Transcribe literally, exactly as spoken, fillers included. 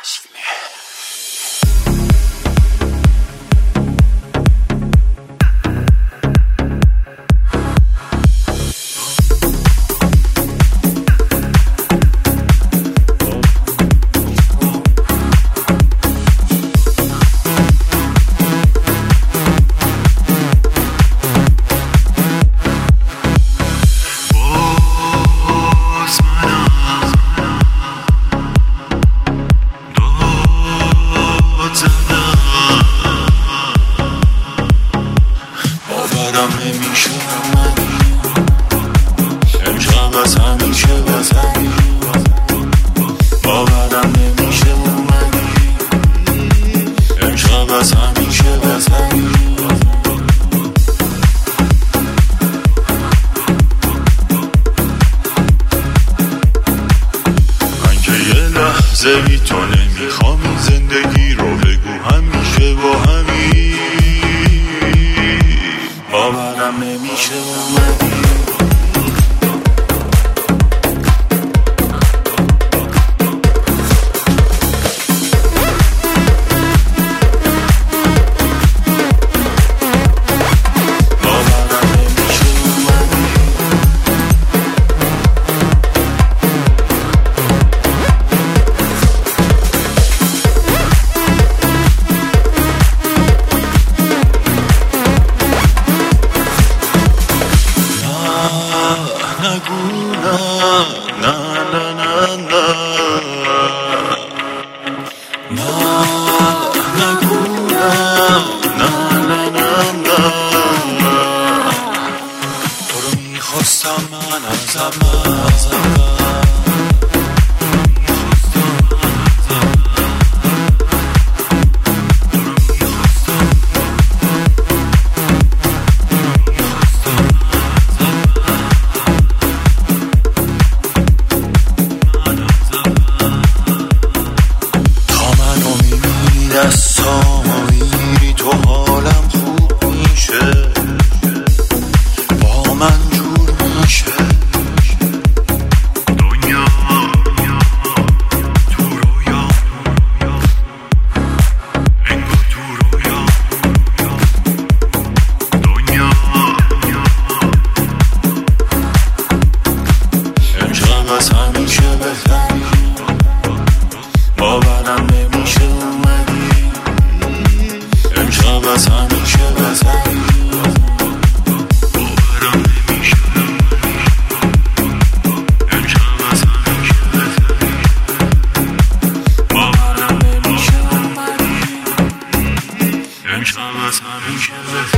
trust me. باورم نمیشه اومدی امشب از همیشه بزنی باورم نمیشه اومدی امشب از همیشه بزنی من که یه لحظه بی تو نمیخوام زندگی رو بگو همیشه با همین باورم نمیشه اومدی باورم نمیشه اومدی نگو نه نه نه نه نه نه نگو نه نه نه نه نه تو رو میخواستم من از اول دستامو میری تو حالم خوب میشه با من جور میشه دنیا تو رویا انگار تو رویا دنیا امشب از همیشه بهتری باورم نمیشه اومدی امشب از همیشه بزنی باورم نمیشه امشب از همیشه بزنی باورم نمیشه امشب از همیشه بزنی